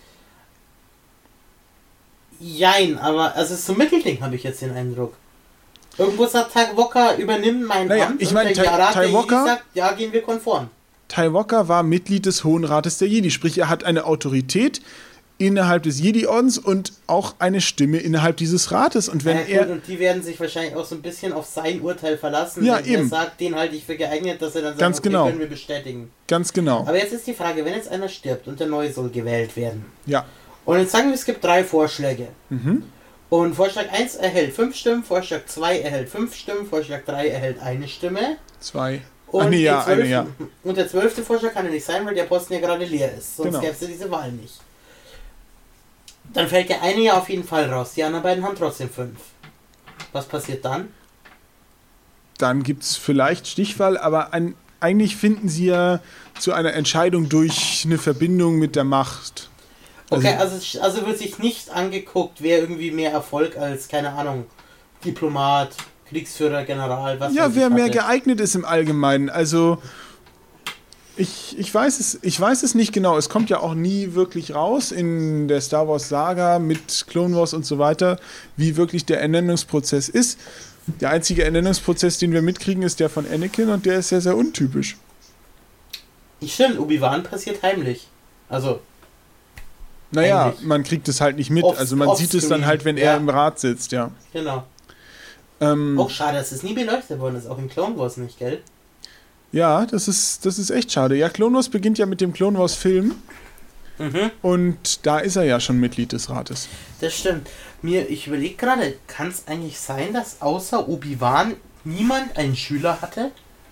S2: Jein, aber es ist so ein Mittelding, habe ich jetzt den Eindruck. Irgendwo sagt Tai Wokka, übernimm mein Amt,
S1: ich meine, Tai Wokka
S2: sagt, ja, gehen wir konform.
S1: Tai Wokka war Mitglied des Hohen Rates der Jedi, sprich, er hat eine Autorität innerhalb des Jedi-Ordens und auch eine Stimme innerhalb dieses Rates. Und wenn
S2: und die werden sich wahrscheinlich auch so ein bisschen auf sein Urteil verlassen.
S1: Ja,
S2: wenn
S1: eben.
S2: er sagt, den halte ich für geeignet, dass er dann sagt,
S1: Ganz genau.
S2: können wir bestätigen.
S1: Ganz genau.
S2: Aber jetzt ist die Frage, wenn jetzt einer stirbt und der Neue soll gewählt werden.
S1: Ja.
S2: Und jetzt sagen wir, es gibt 3 Vorschläge.
S1: Mhm.
S2: Und Vorschlag 1 erhält 5 Stimmen, Vorschlag 2 erhält 5 Stimmen, Vorschlag 3 erhält 1 Stimme.
S1: 2.
S2: Und,
S1: eine.
S2: Und der 12. Vorschlag kann ja nicht sein, weil der Posten ja gerade leer ist. Sonst
S1: Genau.
S2: gäbe es ja diese Wahl nicht. Dann fällt der eine ja auf jeden Fall raus. Die anderen beiden haben trotzdem 5. Was passiert dann?
S1: Dann gibt es vielleicht Stichwahl, aber eigentlich finden sie ja zu einer Entscheidung durch eine Verbindung mit der Macht.
S2: Okay, also wird sich nicht angeguckt, wer irgendwie mehr Erfolg als, keine Ahnung, Diplomat, Kriegsführer, General, was
S1: Ja, wer mehr geeignet ist im Allgemeinen. Also ich weiß es nicht genau. Es kommt ja auch nie wirklich raus in der Star Wars Saga mit Clone Wars und so weiter, wie wirklich der Ernennungsprozess ist. Der einzige Ernennungsprozess, den wir mitkriegen, ist der von Anakin und der ist sehr, sehr untypisch.
S2: Stimmt, Obi-Wan passiert heimlich. Also
S1: naja,
S2: eigentlich.
S1: Man kriegt es halt nicht mit. Also man sieht es dann halt, wenn er im Rat sitzt, ja.
S2: Genau. Auch schade, dass es nie beleuchtet worden ist, auch in Clone Wars nicht, gell?
S1: Ja, das ist echt schade. Ja, Clone Wars beginnt ja mit dem Clone Wars Film.
S2: Mhm.
S1: Und da ist er ja schon Mitglied des Rates.
S2: Das stimmt. Ich überlege gerade, kann es eigentlich sein, dass außer Obi-Wan niemand einen Schüler hatte?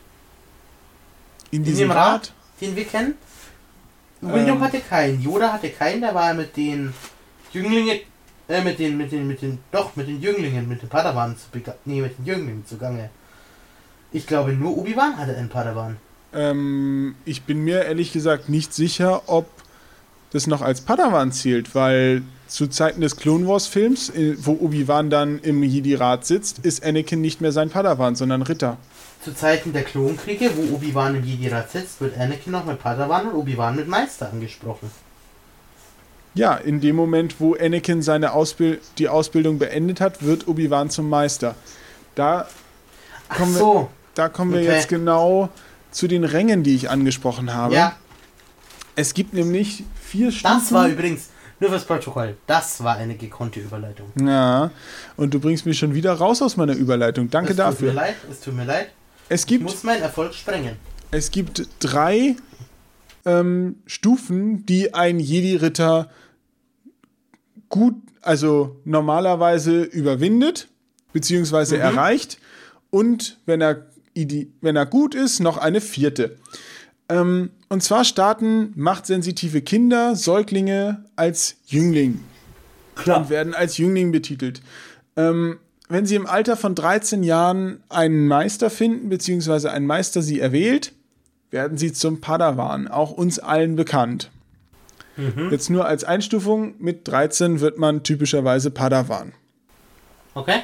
S1: In diesem Rat?
S2: Den wir kennen? William hatte keinen, Yoda hatte keinen, der war mit den Jünglingen, mit den Jünglingen, mit den Padawan mit den Jünglingen zugange. Ich glaube, nur Obi-Wan hatte einen Padawan.
S1: Ich bin mir ehrlich gesagt nicht sicher, ob das noch als Padawan zählt, weil zu Zeiten des Clone Wars Films, wo Obi-Wan dann im Jedi-Rat sitzt, ist Anakin nicht mehr sein Padawan, sondern Ritter.
S2: Zu Zeiten der Klonkriege, wo Obi-Wan im Jedi-Rat sitzt, wird Anakin noch mit Padawan und Obi-Wan mit Meister angesprochen.
S1: Ja, in dem Moment, wo Anakin die Ausbildung beendet hat, wird Obi-Wan zum Meister. Da kommen wir jetzt genau zu den Rängen, die ich angesprochen habe.
S2: Ja.
S1: Es gibt nämlich 4 Stufen.
S2: Das war übrigens, nur fürs Protokoll, das war eine gekonnte Überleitung.
S1: Ja, und du bringst mich schon wieder raus aus meiner Überleitung. Danke dafür.
S2: Es tut mir leid.
S1: Ich
S2: muss meinen Erfolg sprengen.
S1: Es gibt 3 Stufen, die ein Jedi-Ritter gut, also normalerweise überwindet, beziehungsweise erreicht. Und wenn er gut ist, noch eine 4. Und zwar starten machtsensitive Kinder, Säuglinge als Jüngling.
S2: Klar.
S1: Und werden als Jüngling betitelt. Wenn sie im Alter von 13 Jahren einen Meister finden, beziehungsweise ein Meister sie erwählt, werden sie zum Padawan, auch uns allen bekannt. Mhm. Jetzt nur als Einstufung, mit 13 wird man typischerweise Padawan.
S2: Okay.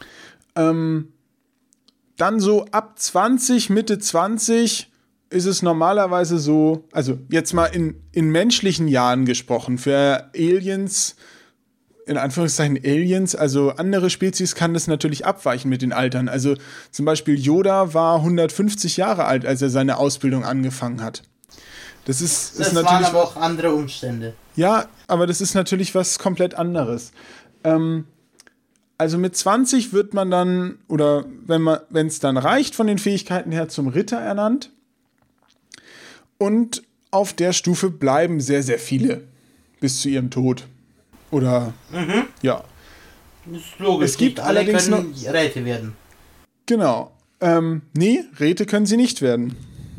S1: Dann so ab 20, Mitte 20 ist es normalerweise so, also jetzt mal in menschlichen Jahren gesprochen, für Aliens, in Anführungszeichen Aliens, also andere Spezies, kann das natürlich abweichen mit den Altern. Also zum Beispiel Yoda war 150 Jahre alt, als er seine Ausbildung angefangen hat. Das natürlich,
S2: waren aber auch andere Umstände.
S1: Ja, aber das ist natürlich was komplett anderes. Also mit 20 wird man dann, oder wenn es dann reicht von den Fähigkeiten her, zum Ritter ernannt. Und auf der Stufe bleiben sehr, sehr viele bis zu ihrem Tod. Oder, ja.
S2: Das ist logisch.
S1: Es gibt
S2: nicht alle
S1: allerdings
S2: können Räte werden.
S1: Genau. Nee, Räte können sie nicht werden.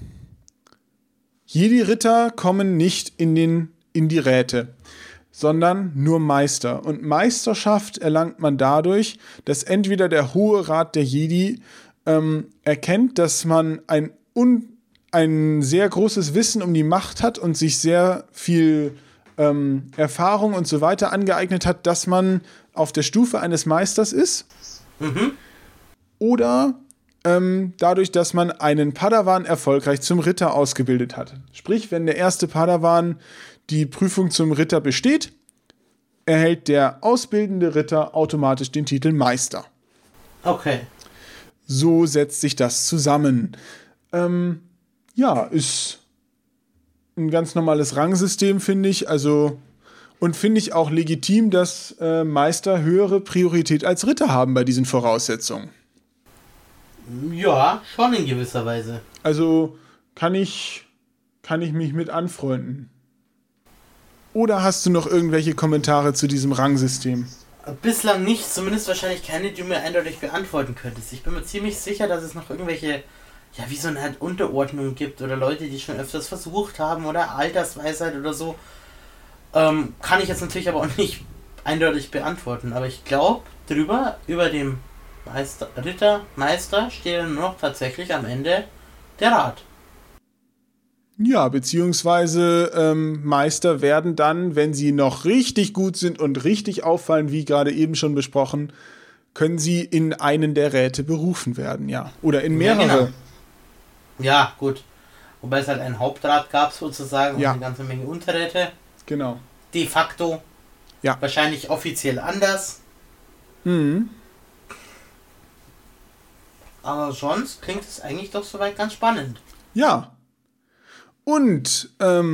S1: Jedi-Ritter kommen nicht in die Räte, sondern nur Meister. Und Meisterschaft erlangt man dadurch, dass entweder der Hohe Rat der Jedi erkennt, dass man ein sehr großes Wissen um die Macht hat und sich sehr viel Erfahrung und so weiter angeeignet hat, dass man auf der Stufe eines Meisters ist. Oder dadurch, dass man einen Padawan erfolgreich zum Ritter ausgebildet hat. Sprich, wenn der erste Padawan die Prüfung zum Ritter besteht, erhält der ausbildende Ritter automatisch den Titel Meister.
S2: Okay.
S1: So setzt sich das zusammen. Ja, ist ein ganz normales Rangsystem, finde ich. Also, und finde ich auch legitim, dass Meister höhere Priorität als Ritter haben bei diesen Voraussetzungen.
S2: Ja, schon in gewisser Weise.
S1: Also kann ich mich mit anfreunden. Oder hast du noch irgendwelche Kommentare zu diesem Rangsystem?
S2: Bislang nicht, zumindest wahrscheinlich keine, die du mir eindeutig beantworten könntest. Ich bin mir ziemlich sicher, dass es noch irgendwelche, ja, wie so eine Art Unterordnung gibt oder Leute, die schon öfters versucht haben oder Altersweisheit oder so. Kann ich jetzt natürlich aber auch nicht eindeutig beantworten. Aber ich glaube, über dem Meister steht dann nur noch tatsächlich am Ende der Rat.
S1: Ja, beziehungsweise Meister werden dann, wenn sie noch richtig gut sind und richtig auffallen, wie gerade eben schon besprochen, können sie in einen der Räte berufen werden, ja. Oder in mehrere.
S2: Ja, genau. Ja, gut. Wobei es halt einen Hauptrat gab sozusagen
S1: ja.
S2: Und eine ganze Menge Unterräte.
S1: Genau.
S2: De facto.
S1: Ja.
S2: Wahrscheinlich offiziell anders. Aber sonst klingt es eigentlich doch soweit ganz spannend.
S1: Ja. Und,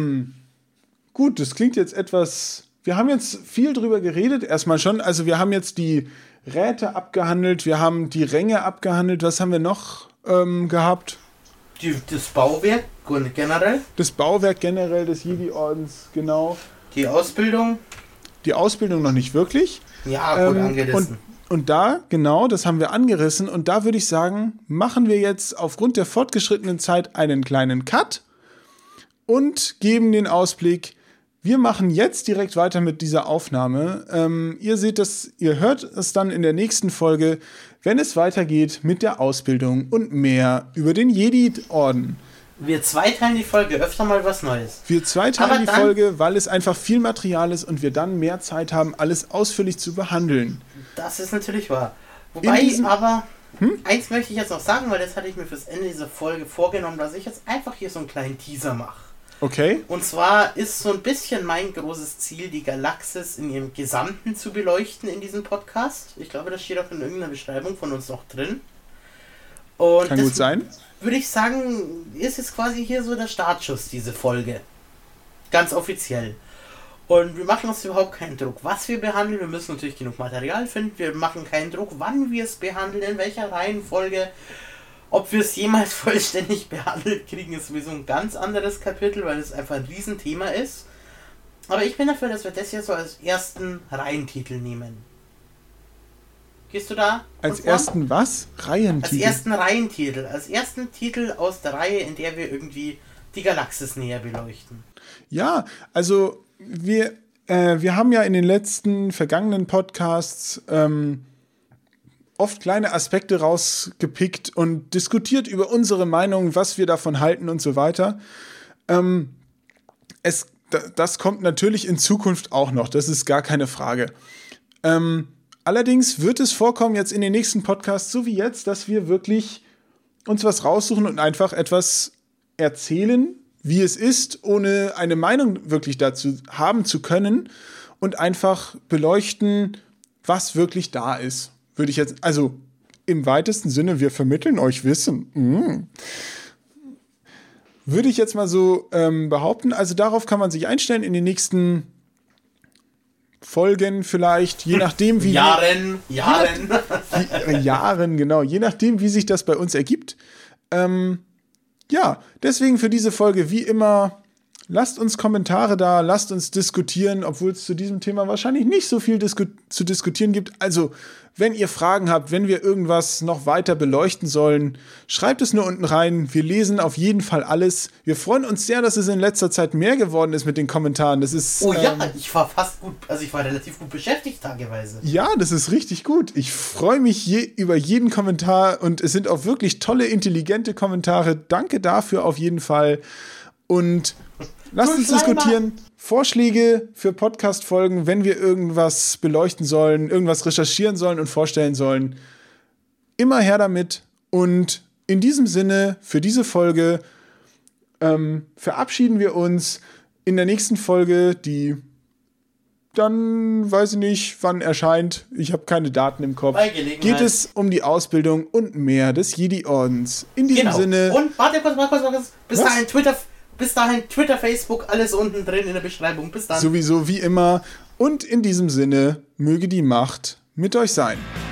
S1: gut, das klingt jetzt etwas... Wir haben jetzt viel drüber geredet, erstmal schon. Also wir haben jetzt die Räte abgehandelt, wir haben die Ränge abgehandelt. Was haben wir noch gehabt?
S2: Das Bauwerk generell.
S1: Das Bauwerk generell des Jedi-Ordens, genau.
S2: Die Ausbildung.
S1: Die Ausbildung noch nicht wirklich.
S2: Ja, gut angerissen.
S1: Und da, genau, das haben wir angerissen. Und da würde ich sagen, machen wir jetzt aufgrund der fortgeschrittenen Zeit einen kleinen Cut und geben den Ausblick. Wir machen jetzt direkt weiter mit dieser Aufnahme. Ihr hört es dann in der nächsten Folge, wenn es weitergeht mit der Ausbildung und mehr über den Jedi-Orden.
S2: Wir zweiteilen die Folge, öfter mal was Neues.
S1: Wir zweiteilen die Folge, weil es einfach viel Material ist und wir dann mehr Zeit haben, alles ausführlich zu behandeln.
S2: Das ist natürlich wahr. Wobei, eins möchte ich jetzt noch sagen, weil das hatte ich mir fürs Ende dieser Folge vorgenommen, dass ich jetzt einfach hier so einen kleinen Teaser mache.
S1: Okay.
S2: Und zwar ist so ein bisschen mein großes Ziel, die Galaxis in ihrem Gesamten zu beleuchten in diesem Podcast. Ich glaube, das steht auch in irgendeiner Beschreibung von uns noch drin. Und
S1: kann gut sein.
S2: Würde ich sagen, ist jetzt quasi hier so der Startschuss, diese Folge. Ganz offiziell. Und wir machen uns überhaupt keinen Druck, was wir behandeln. Wir müssen natürlich genug Material finden. Wir machen keinen Druck, wann wir es behandeln, in welcher Reihenfolge. Ob wir es jemals vollständig behandelt kriegen, ist sowieso ein ganz anderes Kapitel, weil es einfach ein Riesenthema ist. Aber ich bin dafür, dass wir das hier so als ersten Reihentitel nehmen. Gehst du da?
S1: Als ersten was? Reihentitel?
S2: Als ersten Reihentitel. Als ersten Titel aus der Reihe, in der wir irgendwie die Galaxis näher beleuchten.
S1: Ja, also wir haben ja in den letzten vergangenen Podcasts oft kleine Aspekte rausgepickt und diskutiert über unsere Meinung, was wir davon halten und so weiter. Das kommt natürlich in Zukunft auch noch, das ist gar keine Frage. Allerdings wird es vorkommen jetzt in den nächsten Podcasts, so wie jetzt, dass wir wirklich uns was raussuchen und einfach etwas erzählen, wie es ist, ohne eine Meinung wirklich dazu haben zu können und einfach beleuchten, was wirklich da ist. Würde ich jetzt, also im weitesten Sinne, wir vermitteln euch Wissen. Würde ich jetzt mal so behaupten. Also darauf kann man sich einstellen in den nächsten Folgen vielleicht, je nachdem wie...
S2: Jahren.
S1: Jahren, genau. Je nachdem, wie sich das bei uns ergibt. Ja, deswegen für diese Folge wie immer, lasst uns Kommentare da, lasst uns diskutieren, obwohl es zu diesem Thema wahrscheinlich nicht so viel zu diskutieren gibt. Also, wenn ihr Fragen habt, wenn wir irgendwas noch weiter beleuchten sollen, schreibt es nur unten rein. Wir lesen auf jeden Fall alles. Wir freuen uns sehr, dass es in letzter Zeit mehr geworden ist mit den Kommentaren. Das ist,
S2: ich war fast gut, also ich war relativ gut beschäftigt tageweise.
S1: Ja, das ist richtig gut. Ich freue mich über jeden Kommentar und es sind auch wirklich tolle, intelligente Kommentare. Danke dafür auf jeden Fall. Und lasst uns diskutieren. Vorschläge für Podcast-Folgen, wenn wir irgendwas beleuchten sollen, irgendwas recherchieren sollen und vorstellen sollen. Immer her damit. Und in diesem Sinne, für diese Folge verabschieden wir uns in der nächsten Folge, die dann, weiß ich nicht, wann erscheint. Ich habe keine Daten im Kopf.
S2: Bei Gelegenheit.
S1: Geht es um die Ausbildung und mehr des Jedi-Ordens. In diesem Sinne.
S2: Und warte kurz. Bis dahin Twitter, Facebook, alles unten drin in der Beschreibung. Bis dann.
S1: Sowieso wie immer. Und in diesem Sinne, möge die Macht mit euch sein.